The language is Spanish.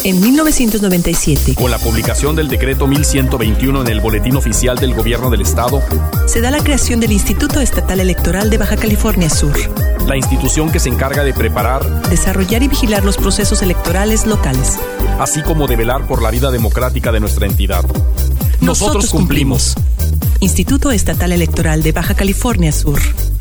En 1997, con la publicación del decreto 1121 en el Boletín Oficial del Gobierno del Estado, se da la creación del Instituto Estatal Electoral de Baja California Sur, la institución que se encarga de preparar, desarrollar y vigilar los procesos electorales locales, así como de velar por la vida democrática de nuestra entidad. Nosotros cumplimos. Instituto Estatal Electoral de Baja California Sur.